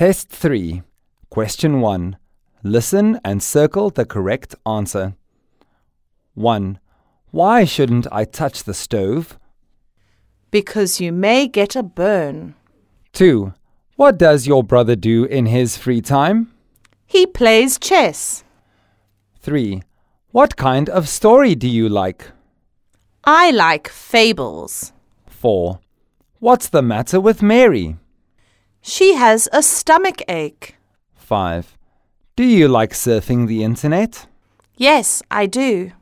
Test 3. Question 1. Listen and circle the correct answer. 1. Why shouldn't I touch the stove? Because you may get a burn. 2. What does your brother do in his free time? He plays chess. 3. What kind of story do you like? I like fables. 4. What's the matter with Mary? She has a stomach ache. 5. Do you like surfing the internet? Yes, I do.